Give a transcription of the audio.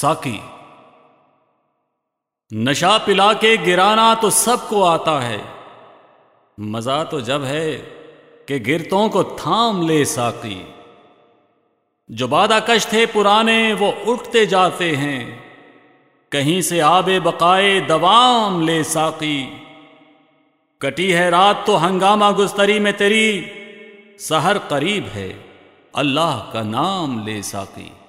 साकी। नशा पिला के गिराना तो सबको आता है, मजा तो जब है कि गिरतों को थाम ले साकी। जो बादाकश थे पुराने वो उठते जाते हैं, कहीं से आबे बकाए दवाम ले साकी। कटी है रात तो हंगामा गुस्तरी में तेरी, सहर करीब है अल्लाह का नाम ले साकी।